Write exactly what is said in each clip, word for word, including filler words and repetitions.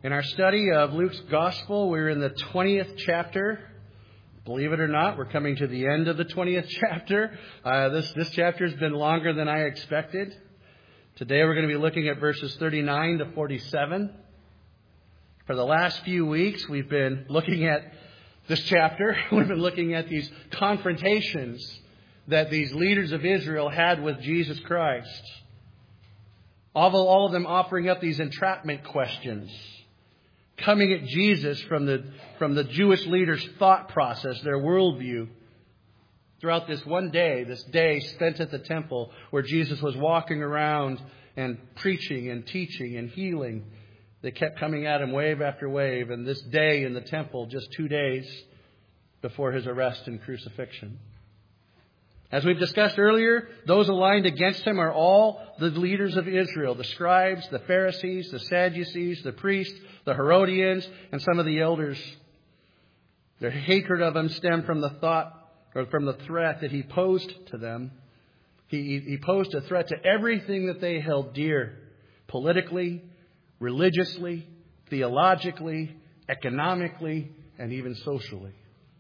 In our study of Luke's Gospel, we're in the twentieth chapter. Believe it or not, we're coming to the end of the twentieth chapter. Uh, this, this chapter has been longer than I expected. Today we're going to be looking at verses thirty-nine to forty-seven. For the last few weeks, we've been looking at this chapter. We've been looking at these confrontations that these leaders of Israel had with Jesus Christ. All, all of them offering up these entrapment questions, coming at Jesus from the, from the Jewish leaders' thought process, their worldview. Throughout this one day, this day spent at the temple where Jesus was walking around and preaching and teaching and healing, they kept coming at him wave after wave. And this day in the temple, just two days before his arrest and crucifixion. As we've discussed earlier, those aligned against him are all the leaders of Israel, the scribes, the Pharisees, the Sadducees, the priests, the Herodians, and some of the elders. Their hatred of him stemmed from the thought or from the threat that he posed to them. He, he posed a threat to everything that they held dear, politically, religiously, theologically, economically, and even socially.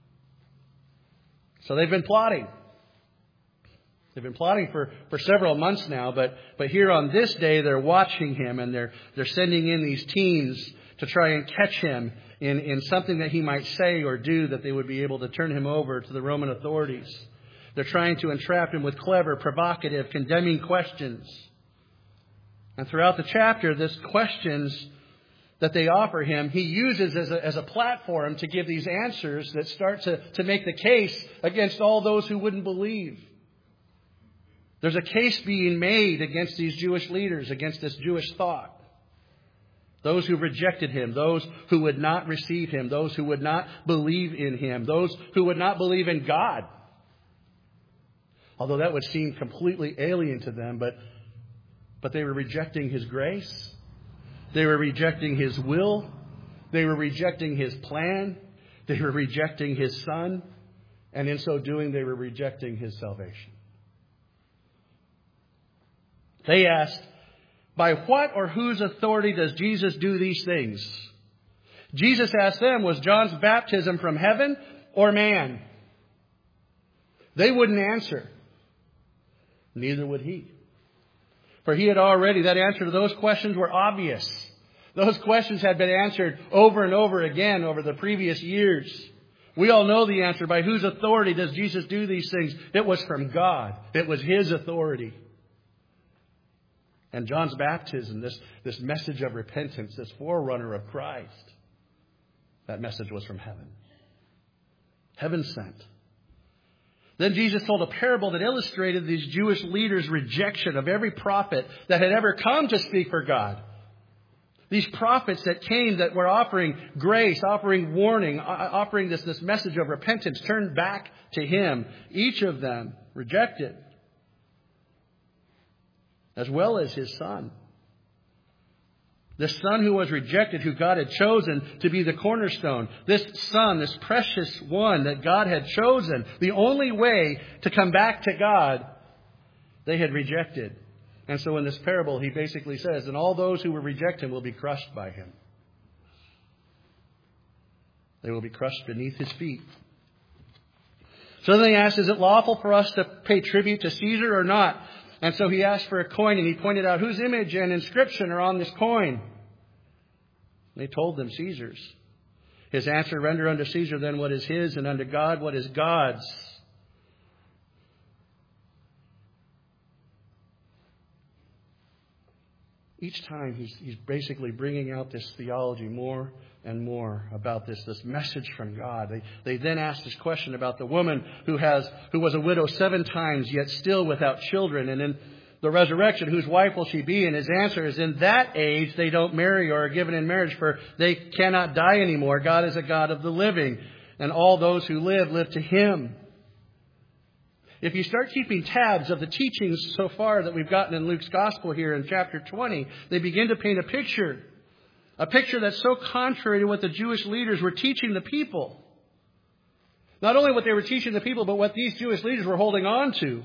So they've been plotting. They've been plotting for, for several months now, but, but here on this day, they're watching him and they're, they're sending in these teams to try and catch him in, in something that he might say or do that they would be able to turn him over to the Roman authorities. They're trying to entrap him with clever, provocative, condemning questions. And throughout the chapter, this questions that they offer him, he uses as a, as a platform to give these answers that start to, to make the case against all those who wouldn't believe. There's a case being made against these Jewish leaders, against this Jewish thought. Those who rejected him, those who would not receive him, those who would not believe in him, those who would not believe in God. Although that would seem completely alien to them, but, but they were rejecting his grace. They were rejecting his will. They were rejecting his plan. They were rejecting his Son. And in so doing, they were rejecting his salvation. They asked, by what or whose authority does Jesus do these things? Jesus asked them, was John's baptism from heaven or man? They wouldn't answer. Neither would he. For he had already, that answer to those questions were obvious. Those questions had been answered over and over again over the previous years. We all know the answer. By whose authority does Jesus do these things? It was from God. It was his authority. And John's baptism, this, this message of repentance, this forerunner of Christ, that message was from heaven. Heaven sent. Then Jesus told a parable that illustrated these Jewish leaders' rejection of every prophet that had ever come to speak for God. These prophets that came that were offering grace, offering warning, offering this, this message of repentance, turned back to him. Each of them rejected. As well as his Son. The Son who was rejected, who God had chosen to be the cornerstone. This Son, this precious one that God had chosen, the only way to come back to God, they had rejected. And so in this parable, he basically says, and all those who will reject him will be crushed by him. They will be crushed beneath his feet. So then they asked, is it lawful for us to pay tribute to Caesar or not? And so he asked for a coin, and he pointed out whose image and inscription are on this coin. They told them Caesar's. His answer, render unto Caesar then what is his, and unto God what is God's. Each time he's, he's basically bringing out this theology more and more about this, this message from God. They, they then asked this question about the woman who has who was a widow seven times, yet still without children. And in the resurrection, whose wife will she be? And his answer is, in that age they don't marry or are given in marriage, for they cannot die anymore. God is a God of the living, and all those who live, live to him. If you start keeping tabs of the teachings so far that we've gotten in Luke's Gospel here in chapter twenty, they begin to paint a picture. A picture that's so contrary to what the Jewish leaders were teaching the people. Not only what they were teaching the people, but what these Jewish leaders were holding on to.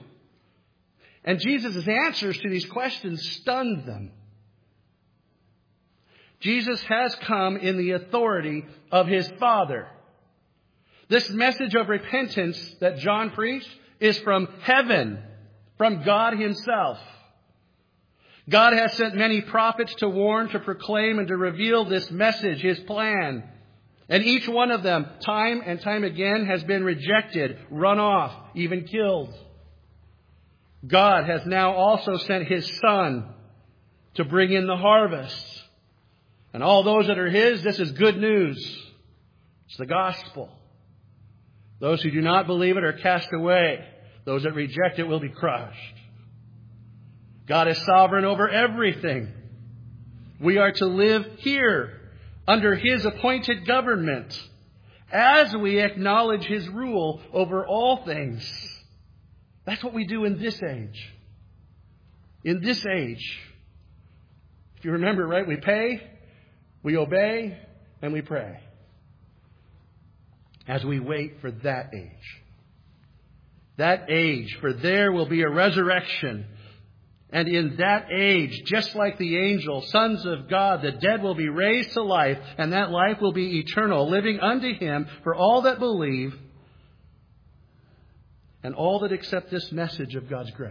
And Jesus' answers to these questions stunned them. Jesus has come in the authority of his Father. This message of repentance that John preached is from heaven, from God himself. God has sent many prophets to warn, to proclaim, and to reveal this message, his plan. And each one of them, time and time again, has been rejected, run off, even killed. God has now also sent his Son to bring in the harvest. And all those that are his, this is good news. It's the gospel. Those who do not believe it are cast away. Those that reject it will be crushed. God is sovereign over everything. We are to live here under his appointed government as we acknowledge his rule over all things. That's what we do in this age. In this age. If you remember, right, we pay, we obey, and we pray. As we wait for that age. That age, for there will be a resurrection. And in that age, just like the angels, sons of God, the dead will be raised to life, and that life will be eternal, living unto him for all that believe and all that accept this message of God's grace.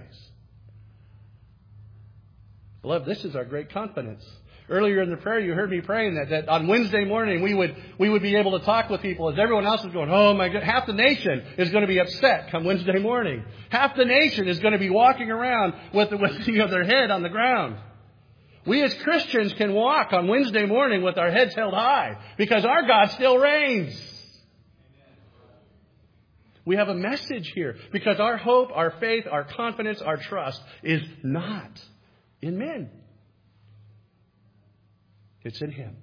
Beloved, this is our great confidence. Earlier in the prayer, you heard me praying that, that on Wednesday morning we would we would be able to talk with people as everyone else is going, oh my God, half the nation is going to be upset come Wednesday morning. Half the nation is going to be walking around with, with you know, their head on the ground. We as Christians can walk on Wednesday morning with our heads held high because our God still reigns. We have a message here because our hope, our faith, our confidence, our trust is not in men. It's in him.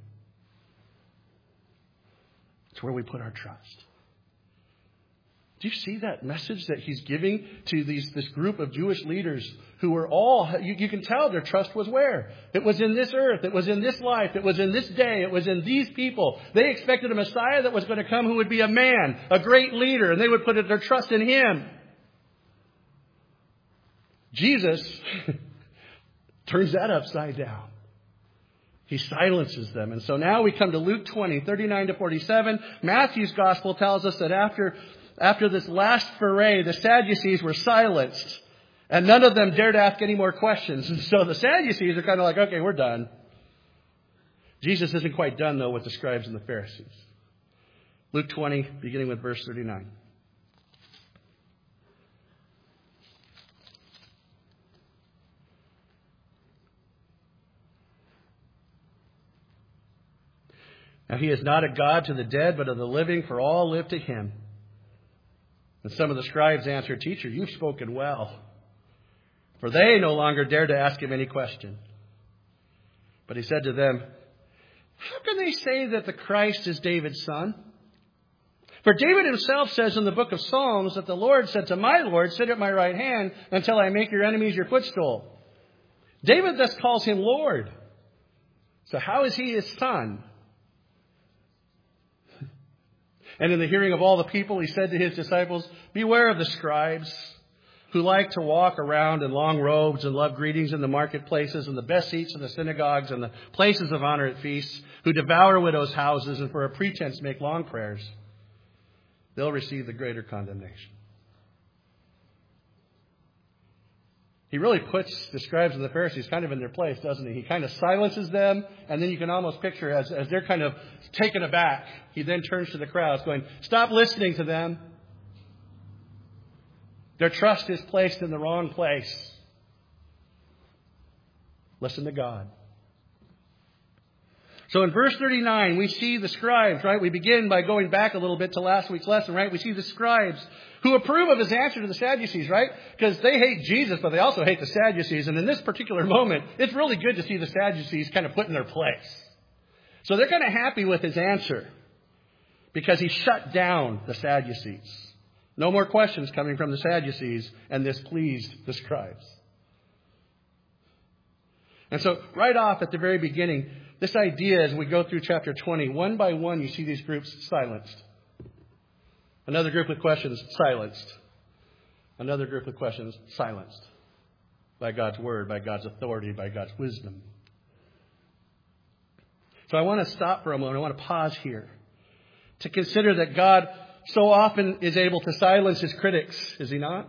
It's where we put our trust. Do you see that message that he's giving to these this group of Jewish leaders who were all, you, you can tell their trust was where? It was in this earth. It was in this life. It was in this day. It was in these people. They expected a Messiah that was going to come who would be a man, a great leader, and they would put their trust in him. Jesus turns that upside down. He silences them. And so now we come to Luke twenty, thirty-nine to forty-seven. Matthew's gospel tells us that after, after this last foray, the Sadducees were silenced. And none of them dared ask any more questions. And so the Sadducees are kind of like, okay, we're done. Jesus isn't quite done, though, with the scribes and the Pharisees. Luke twenty, beginning with verse thirty-nine. Now he is not a God to the dead, but of the living, for all live to him. And some of the scribes answered, Teacher, you've spoken well. For they no longer dared to ask him any question. But he said to them, How can they say that the Christ is David's son? For David himself says in the book of Psalms that the Lord said to my Lord, Sit at my right hand until I make your enemies your footstool. David thus calls him Lord. So how is he his son? And in the hearing of all the people, he said to his disciples, Beware of the scribes who like to walk around in long robes and love greetings in the marketplaces and the best seats in the synagogues and the places of honor at feasts, who devour widows' houses and for a pretense make long prayers. They'll receive the greater condemnation. He really puts the scribes and the Pharisees kind of in their place, doesn't he? He kind of silences them, and then you can almost picture as, as they're kind of taken aback, he then turns to the crowds going, Stop listening to them. Their trust is placed in the wrong place. Listen to God. So in verse thirty-nine, we see the scribes, right? We begin by going back a little bit to last week's lesson, right? We see the scribes who approve of his answer to the Sadducees, right? Because they hate Jesus, but they also hate the Sadducees. And in this particular moment, it's really good to see the Sadducees kind of put in their place. So they're kind of happy with his answer because he shut down the Sadducees. No more questions coming from the Sadducees, and this pleased the scribes. And so right off at the very beginning, this idea as we go through chapter twenty, one by one you see these groups silenced. Another group with questions, silenced. Another group with questions, silenced. By God's word, by God's authority, by God's wisdom. So I want to stop for a moment. I want to pause here to consider that God so often is able to silence his critics, is he not?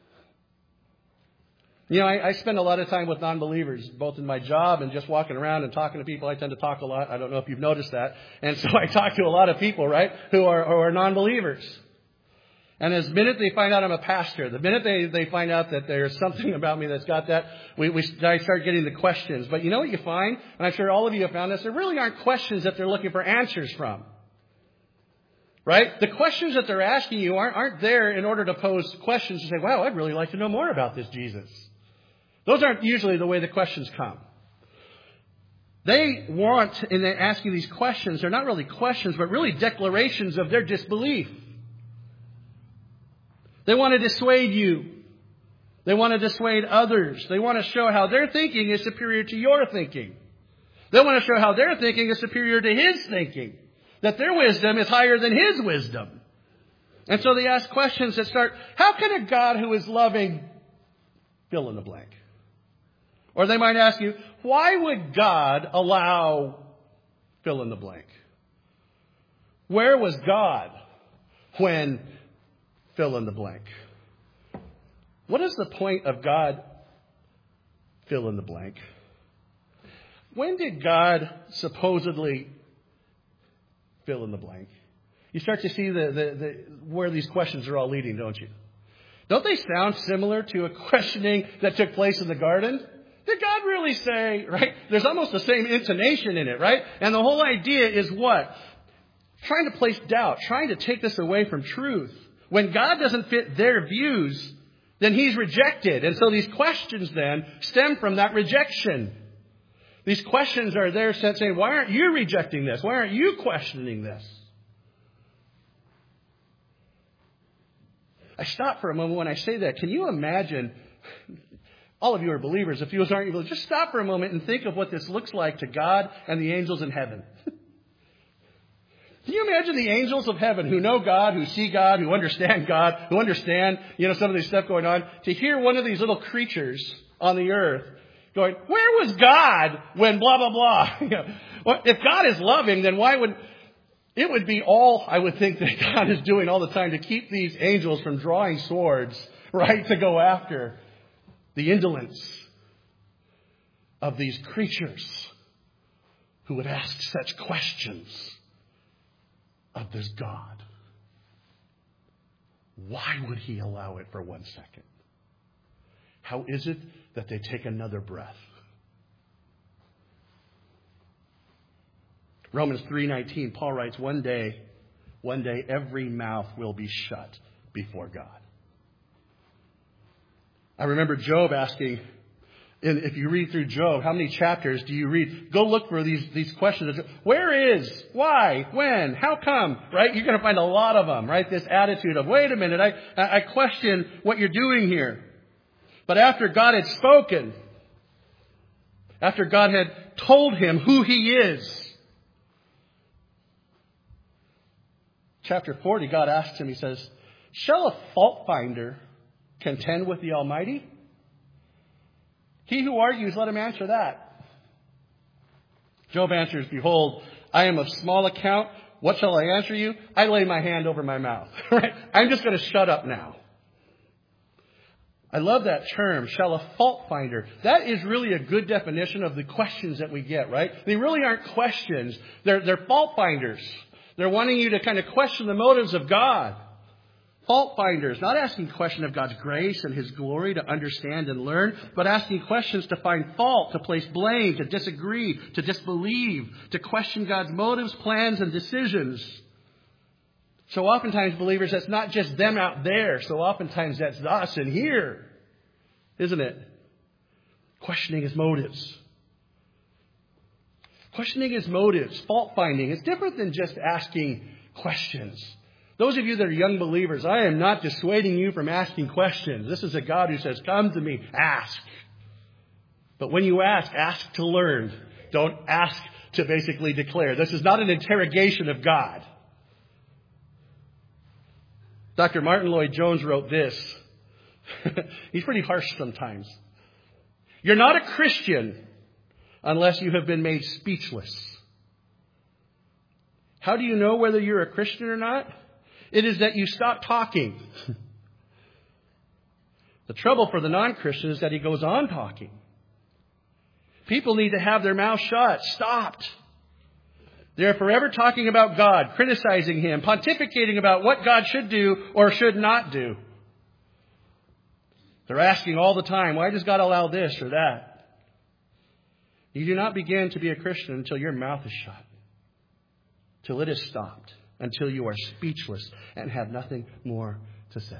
You know, I, I spend a lot of time with non-believers, both in my job and just walking around and talking to people. I tend to talk a lot. I don't know if you've noticed that. And so I talk to a lot of people, right, who are, who are non-believers. And as minute they find out I'm a pastor, the minute they, they find out that there's something about me that's got that, we, we I start getting the questions. But you know what you find? And I'm sure all of you have found this. There really aren't questions that they're looking for answers from. Right? The questions that they're asking you aren't, aren't there in order to pose questions to say, wow, I'd really like to know more about this Jesus. Those aren't usually the way the questions come. They want, in asking these questions, they're not really questions, but really declarations of their disbelief. They want to dissuade you. They want to dissuade others. They want to show how their thinking is superior to your thinking. They want to show how their thinking is superior to his thinking. That their wisdom is higher than his wisdom. And so they ask questions that start, how can a God who is loving fill in the blank? Or they might ask you, why would God allow fill in the blank? Where was God when fill in the blank? What is the point of God fill in the blank? When did God supposedly fill in the blank? You start to see the, the, the where these questions are all leading, don't you? Don't they sound similar to a questioning that took place in the garden? Did God really say, right? There's almost the same intonation in it, right? And the whole idea is what? Trying to place doubt, trying to take this away from truth. When God doesn't fit their views, then he's rejected. And so these questions then stem from that rejection. These questions are there saying, why aren't you rejecting this? Why aren't you questioning this? I stop for a moment when I say that. Can you imagine, all of you are believers, if you aren't able, just stop for a moment and think of what this looks like to God and the angels in heaven. Can you imagine the angels of heaven who know God, who see God, who understand God, who understand, you know, some of this stuff going on, to hear one of these little creatures on the earth going, where was God when blah, blah, blah? You know, well, if God is loving, then why would, it would be all, I would think, that God is doing all the time to keep these angels from drawing swords, right, to go after the indolence of these creatures who would ask such questions of this God. Why would he allow it for one second? How is it that they take another breath? Romans three nineteen, Paul writes, one day, one day every mouth will be shut before God. I remember Job asking, and if you read through Job, how many chapters do you read? Go look for these, these questions. Where is? Why? When? How come? Right? You're going to find a lot of them, right? This attitude of, wait a minute, I, I question what you're doing here. But after God had spoken, after God had told him who he is, chapter forty, God asks him, he says, shall a fault finder contend with the Almighty? He who argues, let him answer that. Job answers, behold, I am of small account. What shall I answer you? I lay my hand over my mouth. Right? I'm just going to shut up now. I love that term, shall a fault finder. That is really a good definition of the questions that we get, right? They really aren't questions. They're, they're fault finders. They're wanting you to kind of question the motives of God. Fault finders, not asking question of God's grace and his glory to understand and learn, but asking questions to find fault, to place blame, to disagree, to disbelieve, to question God's motives, plans, and decisions. So oftentimes, believers, that's not just them out there. So oftentimes that's us in here, isn't it? Questioning his motives. Questioning his motives, fault finding, is different than just asking questions. Those of you that are young believers, I am not dissuading you from asking questions. This is a God who says, come to me, ask. But when you ask, ask to learn. Don't ask to basically declare. This is not an interrogation of God. Doctor Martin Lloyd-Jones wrote this. He's pretty harsh sometimes. You're not a Christian unless you have been made speechless. How do you know whether you're a Christian or not? It is that you stop talking. The trouble for the non-Christian is that he goes on talking. People need to have their mouths shut, stopped. They're forever talking about God, criticizing Him, pontificating about what God should do or should not do. They're asking all the time, why does God allow this or that? You do not begin to be a Christian until your mouth is shut, till it is stopped, until you are speechless and have nothing more to say.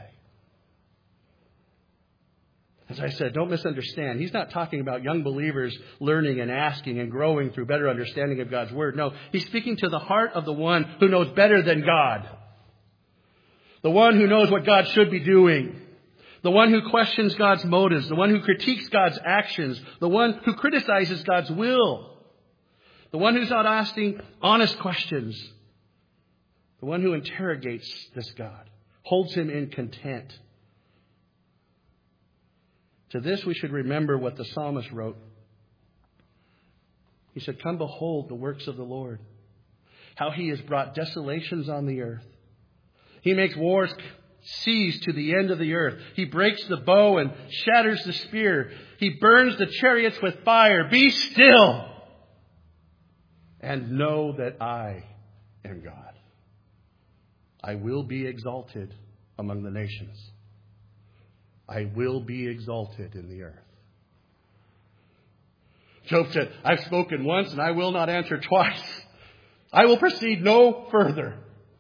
As I said, don't misunderstand. He's not talking about young believers learning and asking and growing through better understanding of God's Word. No, he's speaking to the heart of the one who knows better than God. The one who knows what God should be doing. The one who questions God's motives. The one who critiques God's actions. The one who criticizes God's will. The one who's not asking honest questions. The one who interrogates this God. Holds Him in contempt. To this we should remember what the psalmist wrote. He said, come behold the works of the Lord, how He has brought desolations on the earth. He makes wars cease to the end of the earth. He breaks the bow and shatters the spear. He burns the chariots with fire. Be still and know that I am God. I will be exalted among the nations. I will be exalted in the earth. Job said, I've spoken once and I will not answer twice. I will proceed no further.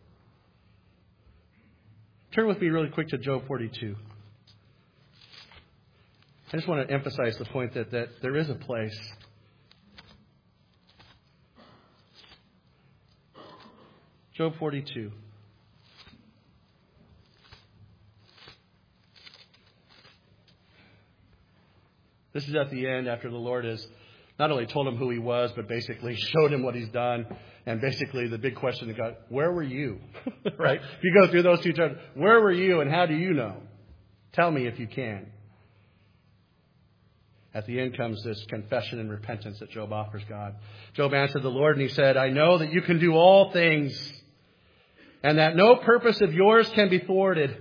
Turn with me really quick to Job forty-two. I just want to emphasize the point that, that there is a place Job forty-two. This is at the end after the Lord has not only told him who He was, but basically showed him what He's done. And basically the big question that got, where were you? Right? If you go through those two terms, where were you and how do you know? Tell me if you can. At the end comes this confession and repentance that Job offers God. Job answered the Lord and he said, I know that you can do all things and that no purpose of yours can be thwarted.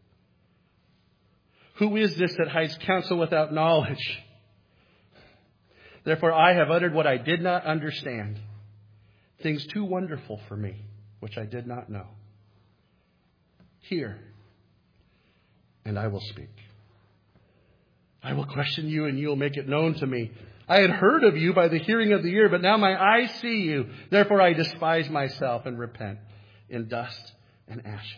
Who is this that hides counsel without knowledge? Therefore I have uttered what I did not understand, things too wonderful for me, which I did not know. Hear, and I will speak. I will question you, and you will make it known to me. I had heard of you by the hearing of the ear, but now my eyes see you. Therefore I despise myself and repent in dust and ashes.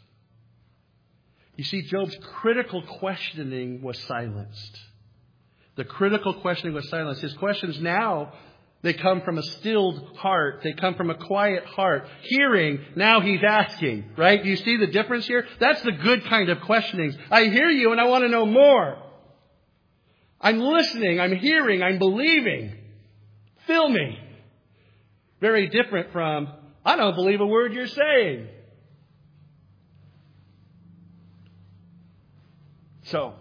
You see, Job's critical questioning was silenced. The critical questioning was silenced. His questions now, they come from a stilled heart. They come from a quiet heart. Hearing, now he's asking, right? Do you see the difference here? That's the good kind of questioning. I hear you and I want to know more. I'm listening. I'm hearing. I'm believing. Fill me. Very different from, I don't believe a word you're saying. So,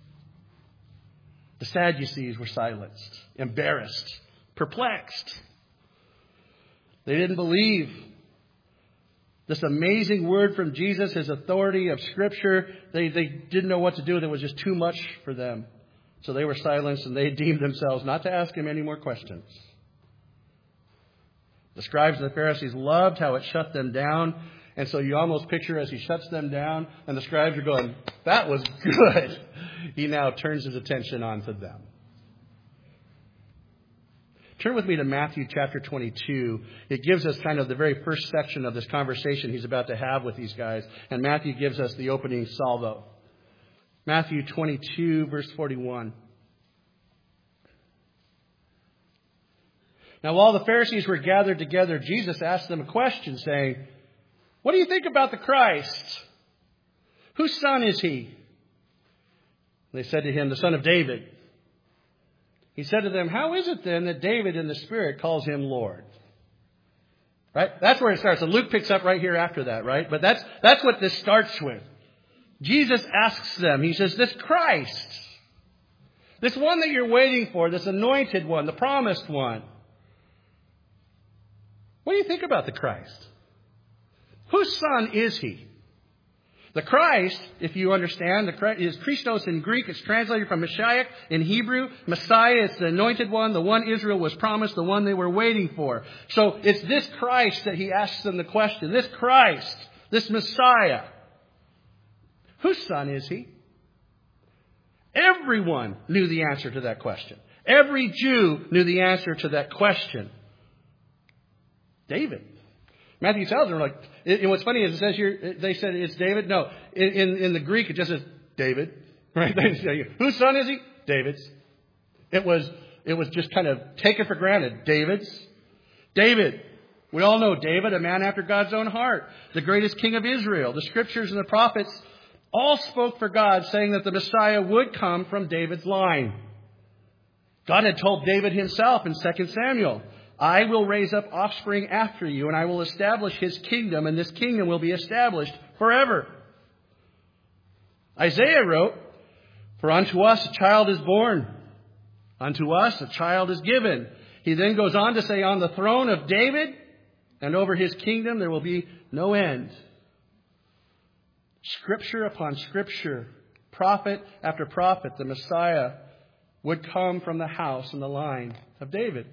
the Sadducees were silenced, embarrassed, perplexed. They didn't believe this amazing word from Jesus, His authority of Scripture. They, they didn't know what to do with it. It was just too much for them. So they were silenced and they deemed themselves not to ask Him any more questions. The scribes and the Pharisees loved how it shut them down. And so you almost picture as He shuts them down and the scribes are going, that was good. He now turns His attention on to them. Turn with me to Matthew chapter twenty-two. It gives us kind of the very first section of this conversation He's about to have with these guys. And Matthew gives us the opening salvo. Matthew twenty-two, verse forty-one. Now, while the Pharisees were gathered together, Jesus asked them a question saying, what do you think about the Christ? Whose son is He? They said to Him, the son of David. He said to them, how is it then that David in the Spirit calls Him Lord? Right? That's where it starts. And Luke picks up right here after that, right? But that's, that's what this starts with. Jesus asks them, He says, this Christ, this one that you're waiting for, this anointed one, the promised one, What do you think about the Christ? Whose son is he? The Christ, if you understand, the Christ is Christos in Greek. It's translated from Messiah in Hebrew. Messiah is the anointed one, the one Israel was promised, the one they were waiting for. So it's this Christ that he asks them the question. This Christ, this Messiah. Whose son is he? Everyone knew the answer to that question. Every Jew knew the answer to that question. David. Matthew tells them, like, and what's funny is it says here, they said it's David. No, in, in, in the Greek it just says David. Right? Whose son is he? David's. It was, it was just kind of taken for granted. David's. David. We all know David, a man after God's own heart. The greatest king of Israel. The scriptures and the prophets all spoke for God, saying that the Messiah would come from David's line. God had told David himself in Second Samuel, I will raise up offspring after you, and I will establish his kingdom, and this kingdom will be established forever. Isaiah wrote, for unto us a child is born. Unto us a child is given. He then goes on to say, on the throne of David and over his kingdom there will be no end. Scripture upon scripture, prophet after prophet, the Messiah would come from the house and the line of David.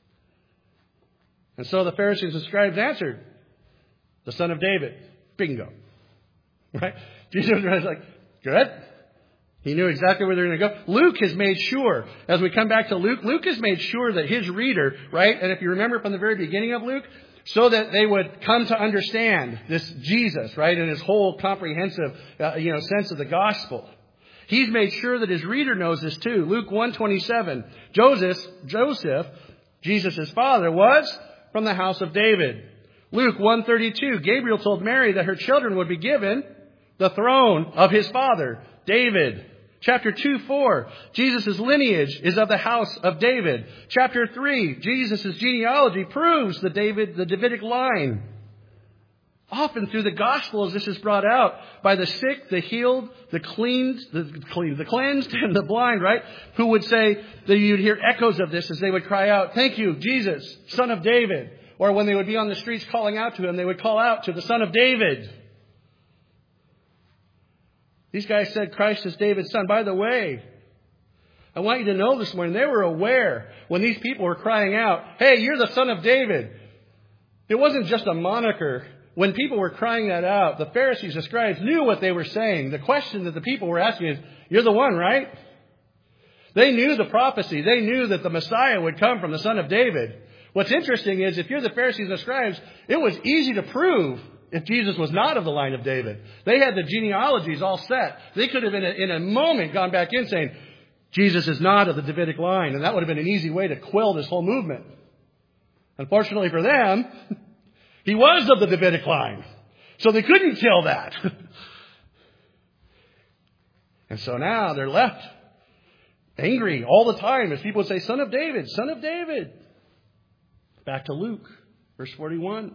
And so the Pharisees and scribes answered, the son of David. Bingo. Right? Jesus was like, good. He knew exactly where they were going to go. Luke has made sure, as we come back to Luke, Luke has made sure that his reader, right? And if you remember from the very beginning of Luke, so that they would come to understand this Jesus, right? And his whole comprehensive, uh, you know, sense of the gospel. He's made sure that his reader knows this too. Luke one twenty-seven. Joseph, Joseph, Jesus' father, was from the house of David. Luke one thirty-two. Gabriel told Mary that her children would be given the throne of his father, David. Chapter two four. Jesus' lineage is of the house of David. Chapter three. Jesus' genealogy proves the David, the Davidic line. Often through the Gospels, this is brought out by the sick, the healed, the cleansed, the clean, the cleansed, and the blind, right? Who would say that you'd hear echoes of this as they would cry out, thank you, Jesus, Son of David. Or when they would be on the streets calling out to him, they would call out to the Son of David. These guys said Christ is David's son. By the way, I want you to know this morning, they were aware when these people were crying out, hey, you're the son of David. It wasn't just a moniker. When people were crying that out, the Pharisees and scribes knew what they were saying. The question that the people were asking is, you're the one, right? They knew the prophecy. They knew that the Messiah would come from the son of David. What's interesting is if you're the Pharisees and the scribes, it was easy to prove if Jesus was not of the line of David. They had the genealogies all set. They could have in a, in a moment gone back in saying, Jesus is not of the Davidic line. And that would have been an easy way to quell this whole movement. Unfortunately for them, he was of the Davidic line. So they couldn't kill that. And so now they're left angry all the time as people would say, Son of David, Son of David. Back to Luke, verse forty-one.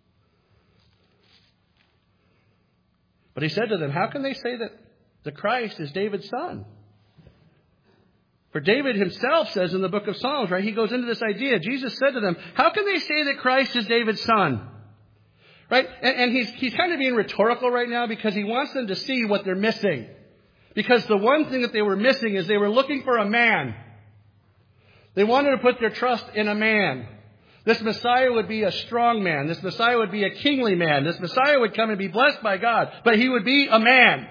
But he said to them, how can they say that the Christ is David's son? For David himself says in the book of Psalms, right, he goes into this idea. Jesus said to them, how can they say that Christ is David's son? Right? And, and he's, he's kind of being rhetorical right now because he wants them to see what they're missing. Because the one thing that they were missing is they were looking for a man. They wanted to put their trust in a man. This Messiah would be a strong man. This Messiah would be a kingly man. This Messiah would come and be blessed by God. But he would be a man.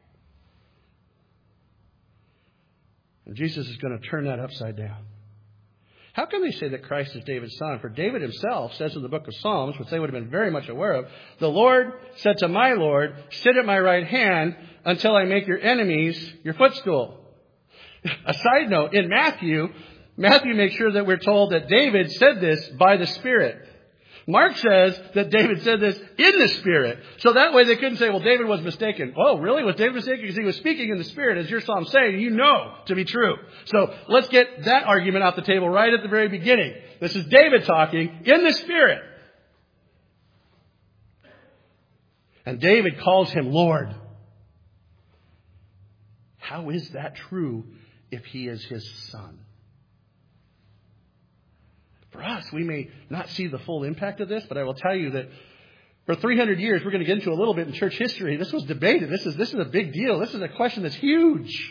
And Jesus is going to turn that upside down. How can they say that Christ is David's son? For David himself says in the book of Psalms, which they would have been very much aware of, the Lord said to my Lord, sit at my right hand until I make your enemies your footstool. A side note, in Matthew, Matthew makes sure that we're told that David said this by the Spirit. Mark says that David said this in the Spirit. So that way they couldn't say, well, David was mistaken. Oh, really? Was David mistaken? Because he was speaking in the Spirit, as your Psalm saying, you know to be true. So let's get that argument off the table right at the very beginning. This is David talking in the Spirit. And David calls him Lord. How is that true if he is his son? For us, we may not see the full impact of this, but I will tell you that for three hundred years, we're going to get into a little bit in church history. This was debated. This is, this is a big deal. This is a question that's huge.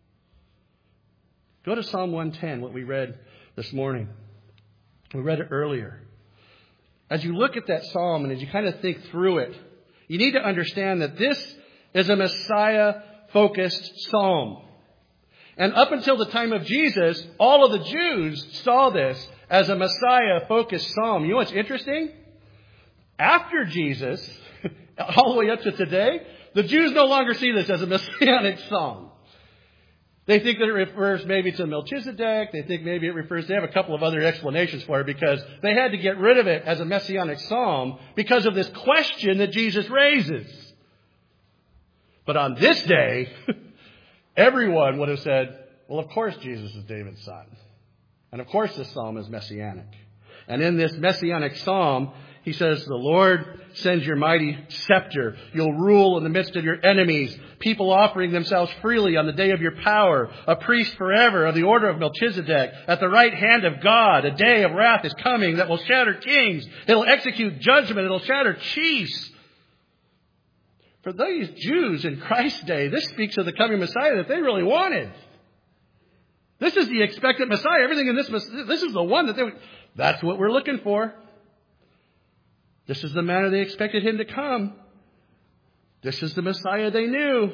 Go to Psalm one ten, what we read this morning. We read it earlier. As you look at that psalm and as you kind of think through it, you need to understand that this is a Messiah-focused psalm. And up until the time of Jesus, all of the Jews saw this as a Messiah-focused psalm. You know what's interesting? After Jesus, all the way up to today, the Jews no longer see this as a messianic psalm. They think that it refers maybe to Melchizedek. They think maybe it refers, they have a couple of other explanations for it because they had to get rid of it as a messianic psalm because of this question that Jesus raises. But on this day, everyone would have said, well, of course Jesus is David's son. And of course this psalm is messianic. And in this messianic psalm, he says, the Lord sends your mighty scepter. You'll rule in the midst of your enemies. People offering themselves freely on the day of your power. A priest forever of the order of Melchizedek. At the right hand of God, a day of wrath is coming that will shatter kings. It'll execute judgment. It'll shatter chiefs. For these Jews in Christ's day, this speaks of the coming Messiah that they really wanted. This is the expected Messiah. Everything in this, this is the one that they would, that's what we're looking for. This is the manner they expected him to come. This is the Messiah they knew.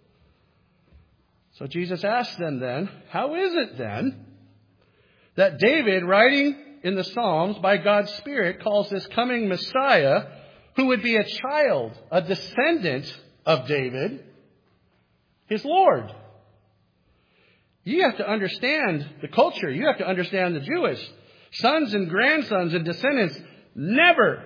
So Jesus asked them then, how is it then that David, writing in the Psalms by God's Spirit, calls this coming Messiah, who would be a child, a descendant of David, his Lord? You have to understand the culture. You have to understand the Jewish. Sons and grandsons and descendants never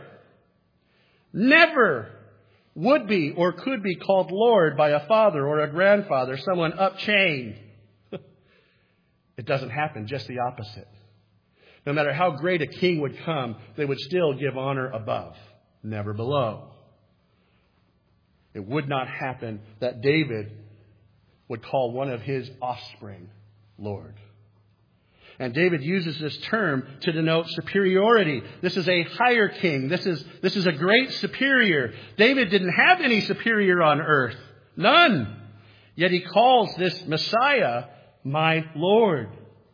Never would be or could be called Lord by a father or a grandfather, someone upchained. It doesn't happen, just the opposite. No matter how great a king would come, they would still give honor above, never below. It would not happen that David would call one of his offspring Lord. And David uses this term to denote superiority. This is a higher king. This is, this is a great superior. David didn't have any superior on earth. None. Yet he calls this Messiah my Lord.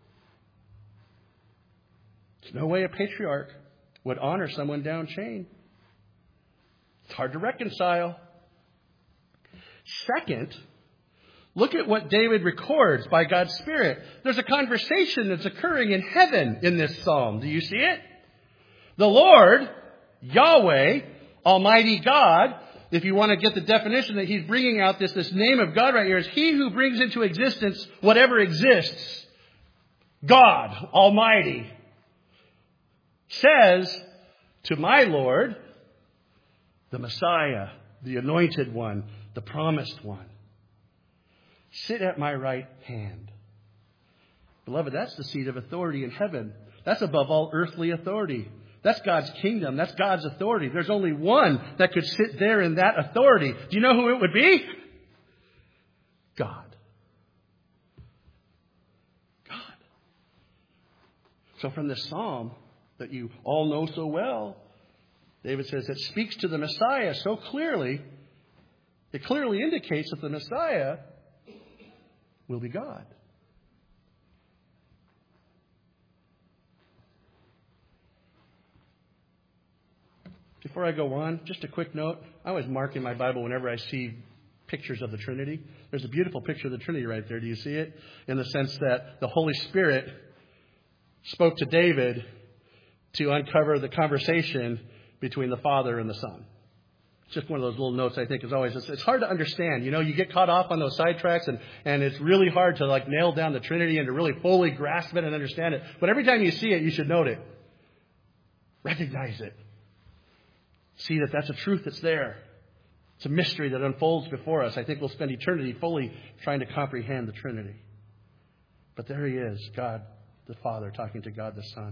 There's no way a patriarch would honor someone down chain. It's hard to reconcile. Second, look at what David records by God's Spirit. There's a conversation that's occurring in heaven in this psalm. Do you see it? The Lord, Yahweh, Almighty God, if you want to get the definition that he's bringing out, this, this name of God right here is he who brings into existence whatever exists. God, Almighty, says to my Lord, the Messiah, the anointed one, the promised one, sit at my right hand. Beloved, that's the seat of authority in heaven. That's above all earthly authority. That's God's kingdom. That's God's authority. There's only one that could sit there in that authority. Do you know who it would be? God. God. So from this psalm that you all know so well, David says it speaks to the Messiah so clearly. It clearly indicates that the Messiah will be God. Before I go on, just a quick note. I always mark in my Bible whenever I see pictures of the Trinity. There's a beautiful picture of the Trinity right there. Do you see it? In the sense that the Holy Spirit spoke to David to uncover the conversation between the Father and the Son. It's just one of those little notes I think is always, it's, it's hard to understand. You know, you get caught off on those sidetracks and, and it's really hard to like nail down the Trinity and to really fully grasp it and understand it. But every time you see it, you should note it. Recognize it. See that that's a truth that's there. It's a mystery that unfolds before us. I think we'll spend eternity fully trying to comprehend the Trinity. But there he is, God the Father talking to God the Son.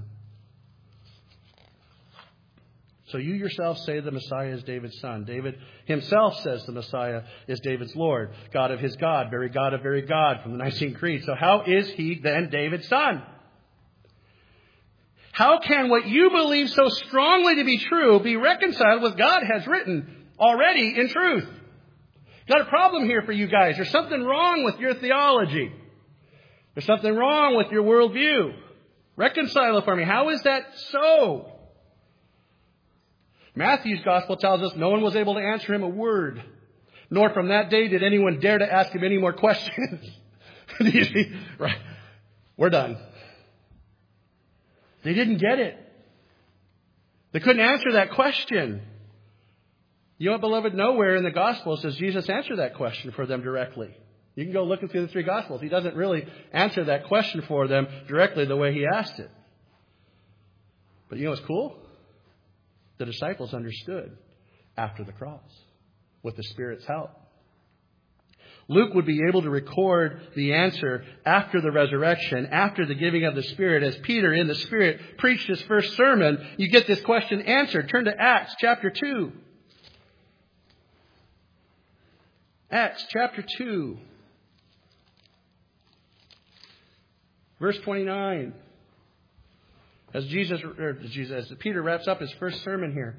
So you yourself say the Messiah is David's son. David himself says the Messiah is David's Lord, God of his God, very God of very God, from the Nicene Creed. So how is he then David's son? How can what you believe so strongly to be true be reconciled with what God has written already in truth? Got a problem here for you guys. There's something wrong with your theology. There's something wrong with your worldview. Reconcile it for me. How is that so? Matthew's gospel tells us no one was able to answer him a word. Nor from that day did anyone dare to ask him any more questions. Right. We're done. They didn't get it. They couldn't answer that question. You know what, beloved? Nowhere in the Gospels does Jesus answer that question for them directly. You can go looking through the three Gospels. He doesn't really answer that question for them directly the way he asked it. But you know what's cool? The disciples understood after the cross with the Spirit's help. Luke would be able to record the answer after the resurrection, after the giving of the Spirit. As Peter in the Spirit preached his first sermon, you get this question answered. Turn to Acts chapter two. Acts chapter two. Verse twenty-nine. As Jesus, or Jesus, as Peter wraps up his first sermon here.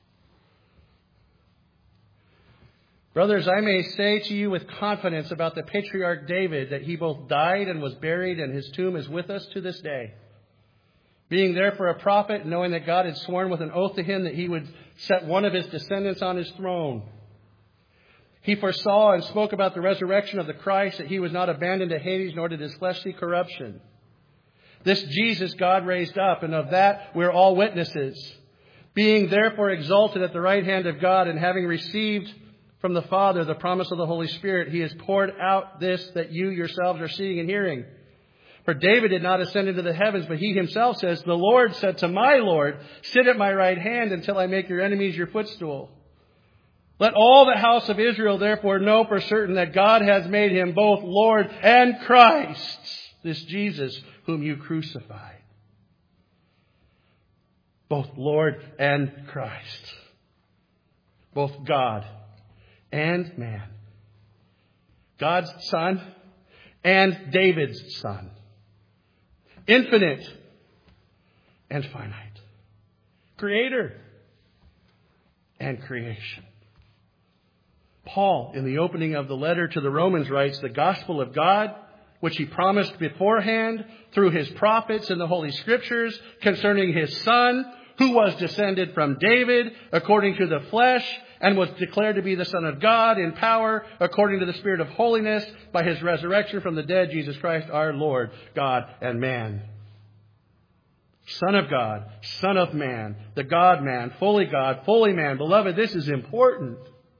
Brothers, I may say to you with confidence about the patriarch David that he both died and was buried, and his tomb is with us to this day. Being therefore a prophet, knowing that God had sworn with an oath to him that he would set one of his descendants on his throne. He foresaw and spoke about the resurrection of the Christ, that he was not abandoned to Hades, nor did his flesh see corruption. This Jesus God raised up, and of that we're all witnesses. Being therefore exalted at the right hand of God, and having received from the Father the promise of the Holy Spirit, he has poured out this that you yourselves are seeing and hearing. For David did not ascend into the heavens, but he himself says, the Lord said to my Lord, sit at my right hand until I make your enemies your footstool. Let all the house of Israel therefore know for certain that God has made him both Lord and Christ, this Jesus whom you crucified. Both Lord and Christ. Both God and man. God's Son and David's Son. Infinite and finite. Creator and creation. Paul, in the opening of the letter to the Romans, writes, the gospel of God, which he promised beforehand through his prophets in the Holy Scriptures concerning his Son, who was descended from David according to the flesh, and was declared to be the Son of God in power according to the Spirit of holiness by his resurrection from the dead, Jesus Christ our Lord, God and man. Son of God, Son of man, the God-man, fully God, fully man. Beloved, this is important.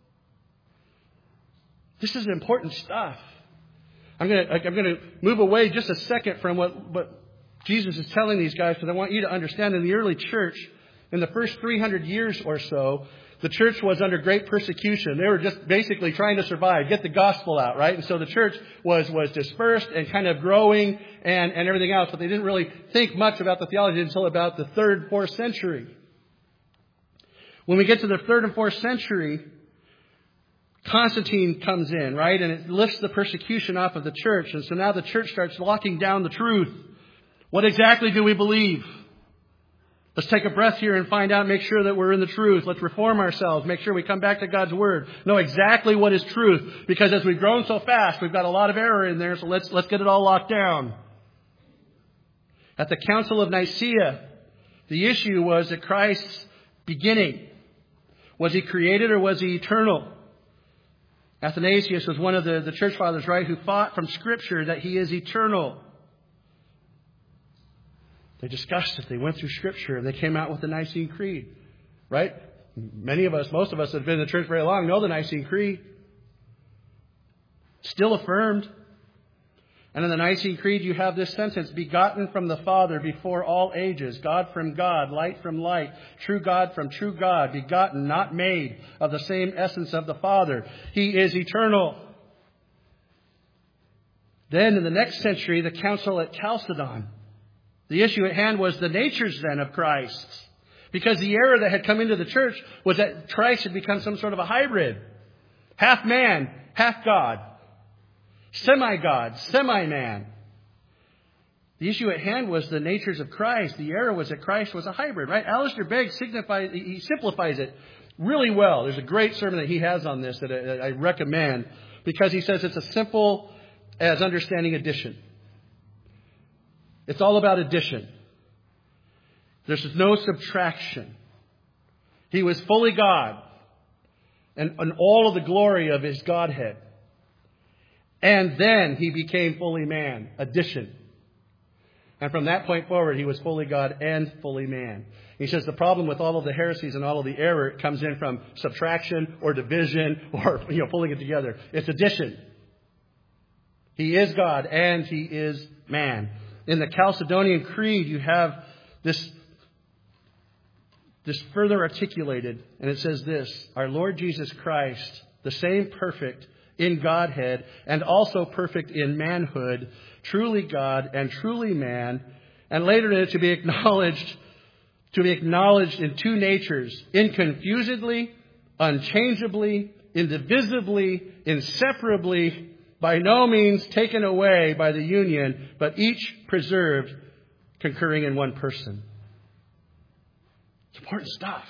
This is important stuff. I'm going to I'm going to move away just a second from what, what Jesus is telling these guys, because I want you to understand in the early church, in the first three hundred years or so, the church was under great persecution. They were just basically trying to survive, get the gospel out, right? And so the church was, was dispersed and kind of growing and, and everything else, but they didn't really think much about the theology until about the third, fourth century. When we get to the third and fourth century, Constantine comes in, right? And it lifts the persecution off of the church. And so now the church starts locking down the truth. What exactly do we believe? Let's take a breath here and find out, make sure that we're in the truth. Let's reform ourselves. Make sure we come back to God's Word. Know exactly what is truth. Because as we've grown so fast, we've got a lot of error in there. So let's, let's get it all locked down. At the Council of Nicaea, the issue was that Christ's beginning. Was he created or was he eternal? Athanasius was one of the, the church fathers, right, who fought from Scripture that he is eternal. They discussed it. They went through Scripture and they came out with the Nicene Creed, right? Many of us, most of us that have been in the church very long know the Nicene Creed. Still affirmed. And in the Nicene Creed you have this sentence, begotten from the Father before all ages, God from God, light from light, true God from true God, begotten, not made, of the same essence of the Father. He is eternal. Then in the next century, the Council at Chalcedon. The issue at hand was the natures then of Christ. Because the error that had come into the church was that Christ had become some sort of a hybrid. Half man, half God. Semi-God, semi-man. The issue at hand was the natures of Christ. The error was that Christ was a hybrid, right? Alistair Begg signifies, he simplifies it really well. There's a great sermon that he has on this that I, that I recommend because he says it's as simple as understanding addition. It's all about addition. There's no subtraction. He was fully God and, and all of the glory of his Godhead. And then he became fully man. Addition. And from that point forward, he was fully God and fully man. He says the problem with all of the heresies and all of the error, it comes in from subtraction or division or, you know, pulling it together. It's addition. He is God and he is man. In the Chalcedonian Creed, you have this, this further articulated, and it says this: our Lord Jesus Christ, the same perfect in Godhead and also perfect in manhood, truly God and truly man, and later in it to be acknowledged, to be acknowledged in two natures, inconfusedly, unchangeably, indivisibly, inseparably, by no means taken away by the union, but each preserved, concurring in one person. It's important stuff.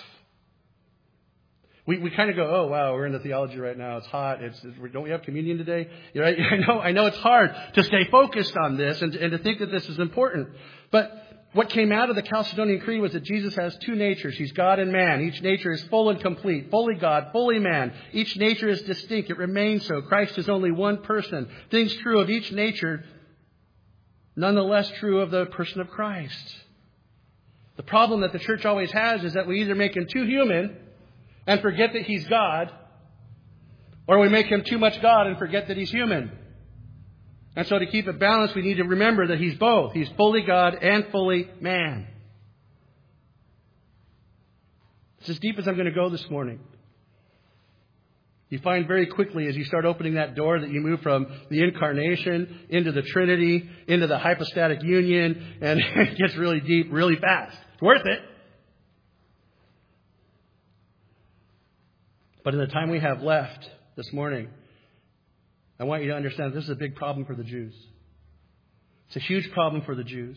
We we kind of go, oh, wow, we're in the theology right now. It's hot. It's, it's don't we have communion today? You know, I know I know it's hard to stay focused on this and, and to think that this is important. But what came out of the Chalcedonian Creed was that Jesus has two natures. He's God and man. Each nature is full and complete. Fully God, fully man. Each nature is distinct. It remains so. Christ is only one person. Things true of each nature, nonetheless true of the person of Christ. The problem that the church always has is that we either make him too human and forget that he's God, or we make him too much God and forget that he's human. And so to keep it balanced, we need to remember that he's both. He's fully God and fully man. It's as deep as I'm going to go this morning. You find very quickly as you start opening that door that you move from the incarnation into the Trinity, into the hypostatic union, and it gets really deep really fast. It's worth it. But in the time we have left this morning, I want you to understand this is a big problem for the Jews. It's a huge problem for the Jews.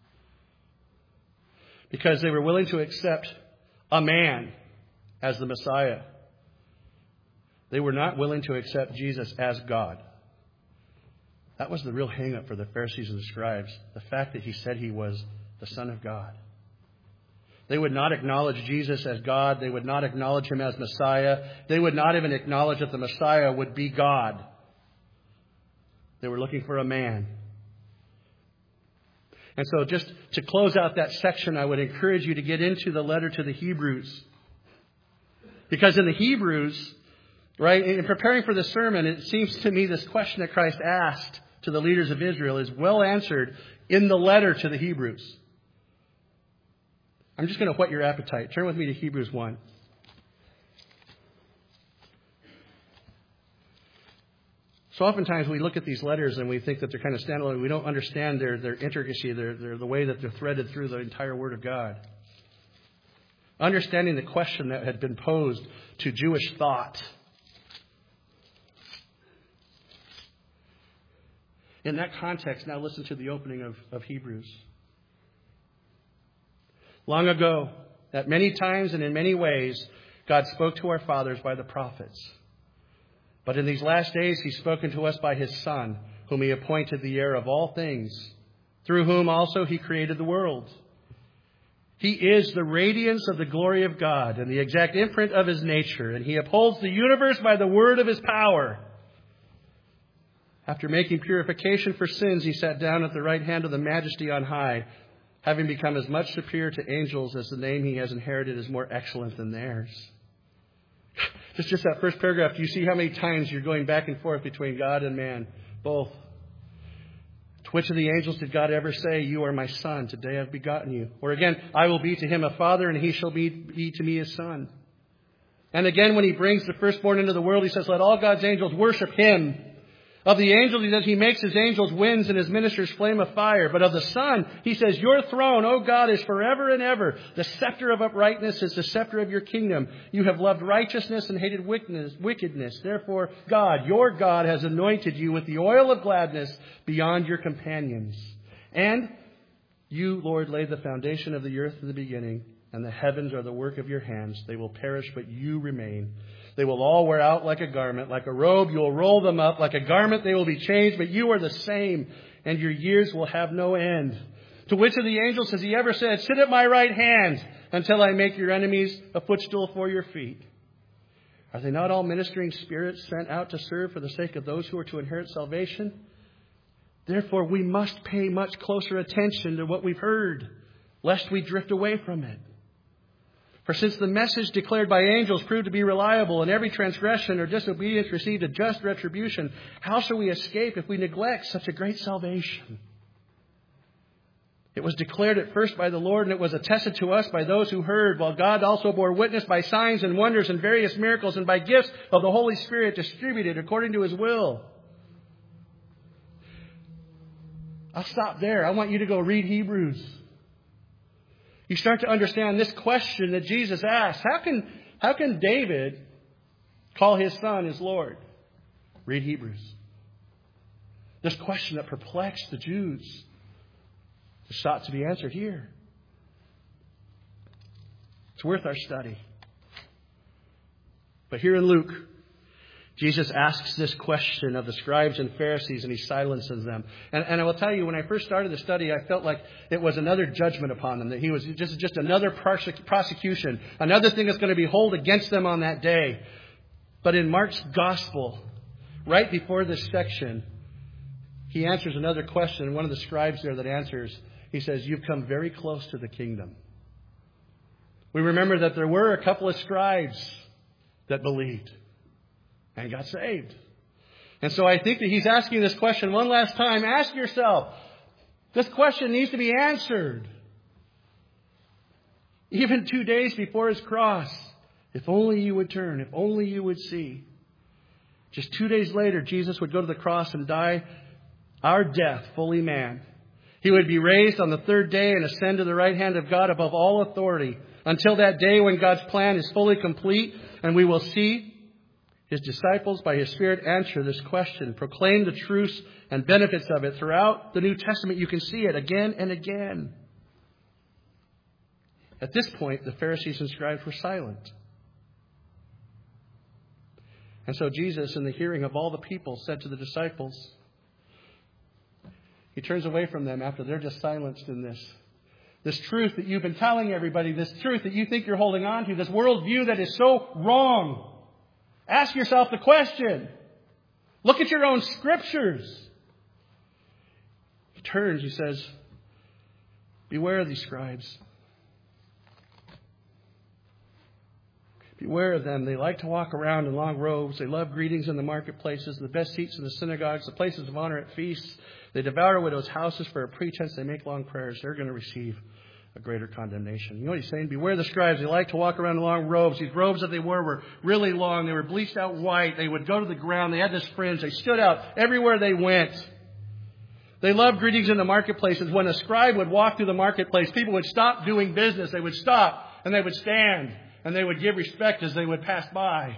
Because they were willing to accept a man as the Messiah. They were not willing to accept Jesus as God. That was the real hang-up for the Pharisees and the scribes. The fact that he said he was the Son of God. They would not acknowledge Jesus as God. They would not acknowledge him as Messiah. They would not even acknowledge that the Messiah would be God. They were looking for a man. And so just to close out that section, I would encourage you to get into the letter to the Hebrews. Because in the Hebrews, right, in preparing for the sermon, it seems to me this question that Christ asked to the leaders of Israel is well answered in the letter to the Hebrews. I'm just going to whet your appetite. Turn with me to Hebrews one. So oftentimes we look at these letters and we think that they're kind of standalone. We don't understand their, their intricacy, their, their, the way that they're threaded through the entire Word of God. Understanding the question that had been posed to Jewish thought. In that context, now listen to the opening of, of Hebrews. Long ago, at many times and in many ways, God spoke to our fathers by the prophets. But in these last days, he's spoken to us by his Son, whom he appointed the heir of all things, through whom also he created the world. He is the radiance of the glory of God and the exact imprint of his nature, and he upholds the universe by the word of his power. After making purification for sins, he sat down at the right hand of the Majesty on high, having become as much superior to angels as the name he has inherited is more excellent than theirs. Just, just that first paragraph, do you see how many times you're going back and forth between God and man? Both. To which of the angels did God ever say, "You are my son, today I've begotten you"? Or again, "I will be to him a father, and he shall be, be to me a son"? And again, when he brings the firstborn into the world, he says, "Let all God's angels worship him." Of the angels, he says, he makes his angels winds and his ministers flame of fire. But of the Son, he says, "Your throne, O God, is forever and ever. The scepter of uprightness is the scepter of your kingdom. You have loved righteousness and hated wickedness. Therefore, God, your God, has anointed you with the oil of gladness beyond your companions." And You, Lord, laid the foundation of the earth in the beginning, and the heavens are the work of your hands. They will perish, but you remain. They will all wear out like a garment. Like a robe, you will roll them up. Like a garment, they will be changed, but you are the same, and your years will have no end. To which of the angels has he ever said, sit at my right hand until I make your enemies a footstool for your feet? Are they not all ministering spirits sent out to serve for the sake of those who are to inherit salvation? Therefore, we must pay much closer attention to what we've heard, lest we drift away from it. For since the message declared by angels proved to be reliable, and every transgression or disobedience received a just retribution, how shall we escape if we neglect such a great salvation? It was declared at first by the Lord, and it was attested to us by those who heard, while God also bore witness by signs and wonders and various miracles and by gifts of the Holy Spirit distributed according to his will. I'll stop there. I want you to go read Hebrews. You start to understand this question that Jesus asked. How can, how can David call his son his Lord? Read Hebrews. This question that perplexed the Jews is sought to be answered here. It's worth our study. But here in Luke, Jesus asks this question of the scribes and Pharisees, and he silences them. And, and I will tell you, when I first started the study, I felt like it was another judgment upon them, that he was just, just another prosecution, another thing that's going to be held against them on that day. But in Mark's gospel, right before this section, he answers another question. And one of the scribes there that answers, he says, you've come very close to the kingdom. We remember that there were a couple of scribes that believed and got saved. And so I think that he's asking this question one last time. Ask yourself, this question needs to be answered. Even two days before his cross, if only you would turn, if only you would see. Just two days later, Jesus would go to the cross and die our death, fully man. He would be raised on the third day and ascend to the right hand of God above all authority, until that day when God's plan is fully complete and we will see his disciples, by his Spirit, answer this question, proclaim the truths and benefits of it. Throughout the New Testament, you can see it again and again. At this point, the Pharisees and scribes were silent. And so Jesus, in the hearing of all the people, said to the disciples, he turns away from them after they're just silenced in this. This truth that you've been telling everybody, this truth that you think you're holding on to, this worldview that is so wrong. Ask yourself the question. Look at your own scriptures. He turns, he says, beware of these scribes. Beware of them. They like to walk around in long robes. They love greetings in the marketplaces, the best seats in the synagogues, the places of honor at feasts. They devour widows' houses for a pretense. They make long prayers. They're going to receive a greater condemnation. You know what he's saying? Beware the scribes. They like to walk around in long robes. These robes that they wore were really long. They were bleached out white. They would go to the ground. They had this fringe. They stood out everywhere they went. They loved greetings in the marketplaces. When a scribe would walk through the marketplace, people would stop doing business. They would stop and they would stand and they would give respect as they would pass by.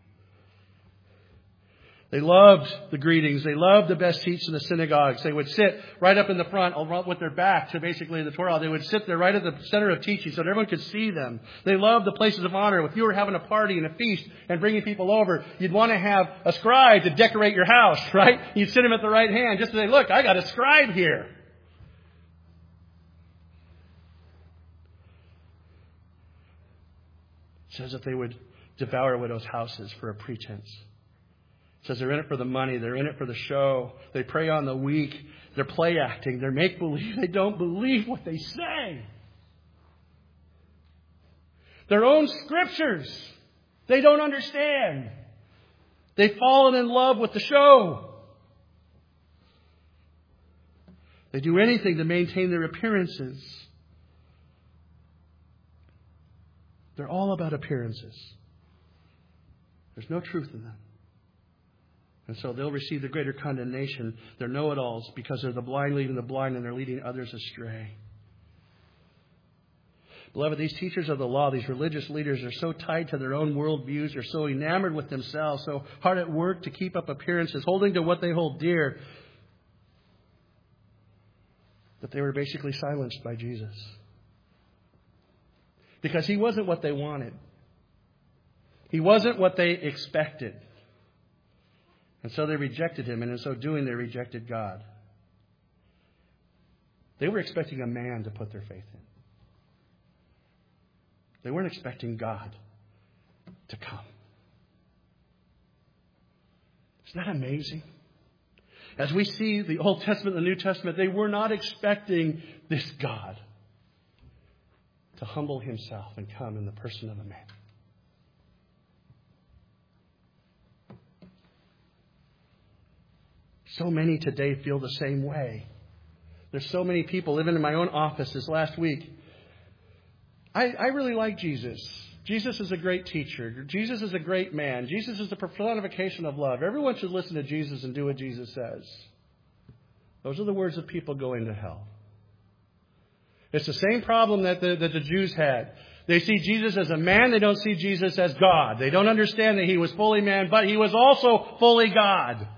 They loved the greetings. They loved the best seats in the synagogues. They would sit right up in the front with their back to basically the Torah. They would sit there right at the center of teaching so that everyone could see them. They loved the places of honor. If you were having a party and a feast and bringing people over, you'd want to have a scribe to decorate your house, right? You'd sit him at the right hand just to say, look, I got a scribe here. It says that they would devour widows' houses for a pretense. It says they're in it for the money. They're in it for the show. They prey on the weak. They're play acting. They're make believe. They don't believe what they say. Their own scriptures, they don't understand. They've fallen in love with the show. They do anything to maintain their appearances. They're all about appearances. There's no truth in them. And so they'll receive the greater condemnation. They're know-it-alls because they're the blind leading the blind and they're leading others astray. Beloved, these teachers of the law, these religious leaders are so tied to their own worldviews. They're so enamored with themselves, so hard at work to keep up appearances, holding to what they hold dear. But they were basically silenced by Jesus. Because he wasn't what they wanted. He wasn't what they expected. And so they rejected him, and in so doing, they rejected God. They were expecting a man to put their faith in. They weren't expecting God to come. Isn't that amazing? As we see the Old Testament and the New Testament, they were not expecting this God to humble himself and come in the person of a man. So many today feel the same way. There's so many people, even in my own office this last week. I, I really like Jesus. Jesus is a great teacher. Jesus is a great man. Jesus is the personification of love. Everyone should listen to Jesus and do what Jesus says. Those are the words of people going to hell. It's the same problem that the, that the Jews had. They see Jesus as a man. They don't see Jesus as God. They don't understand that he was fully man, but he was also fully God.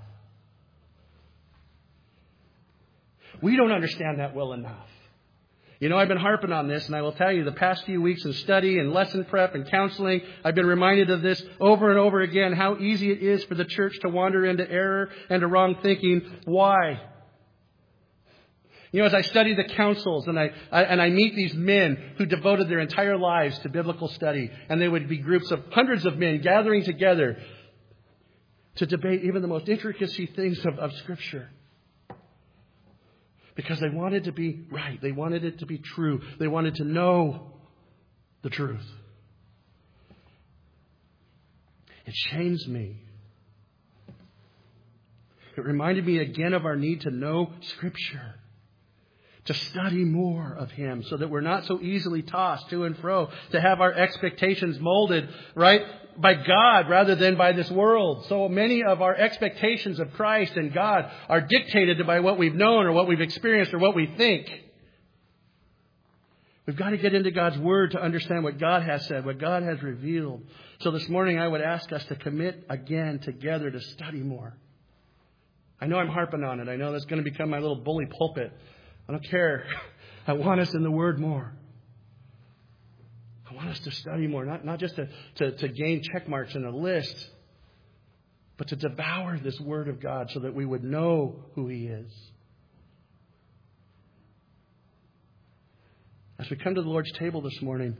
We don't understand that well enough. You know, I've been harping on this, and I will tell you, the past few weeks in study and lesson prep and counseling, I've been reminded of this over and over again, how easy it is for the church to wander into error and to wrong thinking. Why? You know, as I study the councils and I, I and I meet these men who devoted their entire lives to biblical study, and they would be groups of hundreds of men gathering together to debate even the most intricacy things of, of Scripture. Because they wanted to be right. They wanted it to be true. They wanted to know the truth. It changed me. It reminded me again of our need to know Scripture. To study more of Him so that we're not so easily tossed to and fro. To have our expectations molded, right, by God rather than by this world. So many of our expectations of Christ and God are dictated by what we've known or what we've experienced or what we think. We've got to get into God's Word to understand what God has said, what God has revealed. So this morning I would ask us to commit again together to study more. I know I'm harping on it. I know that's going to become my little bully pulpit. I don't care. I want us in the Word more. I want us to study more, not, not just to, to, to gain check marks in a list, but to devour this Word of God so that we would know who He is. As we come to the Lord's table this morning,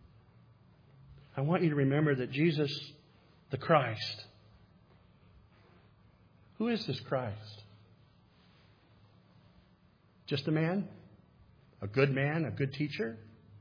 I want you to remember that Jesus, the Christ, who is this Christ? Just a man? A good man? A good teacher?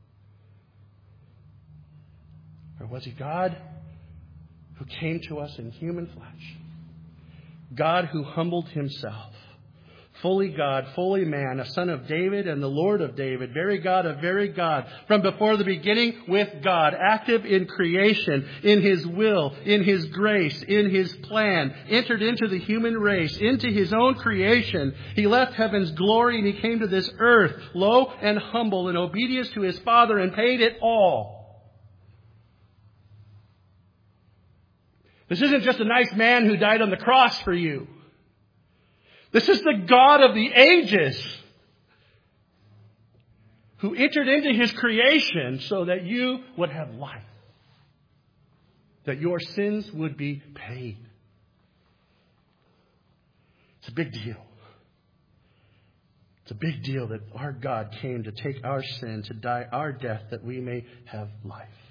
Or was He God who came to us in human flesh? God who humbled Himself. Fully God, fully man, a son of David and the Lord of David, very God of very God, from before the beginning with God, active in creation, in His will, in His grace, in His plan, entered into the human race, into His own creation. He left heaven's glory and He came to this earth, low and humble in obedience to His Father, and paid it all. This isn't just a nice man who died on the cross for you. This is the God of the ages who entered into His creation so that you would have life, that your sins would be paid. It's a big deal. It's a big deal that our God came to take our sin, to die our death, that we may have life.